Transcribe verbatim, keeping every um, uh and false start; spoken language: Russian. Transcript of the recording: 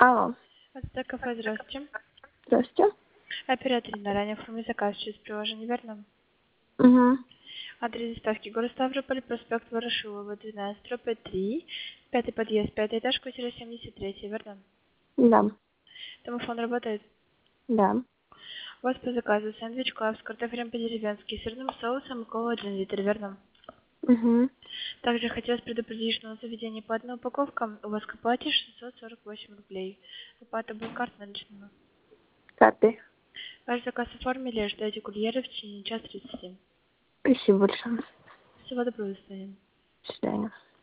Алло. Это кафе, здравствуйте. Здравствуйте. Оператор на ранее оформили заказ через приложение, верно? Угу. Адрес доставки: город Ставрополь, проспект Ворошилова, двенадцать, дробь три, пятый подъезд, пятый этаж, квартира семьдесят три, верно? Да. Домофон работает? Да. У вас по заказу сэндвич клаб с картофелем по-деревенски, сырным соусом и кола один литр, верно? Угу. Также хотелось предупредить, что на заведении по одной упаковкам у вас к оплате шестьсот сорок восемь рублей. Оплата будет карт наличными. Карты. Ваш заказ оформили, ждете курьера в течение часа тридцати. Спасибо большое. Всего доброго, до свидания. До свидания.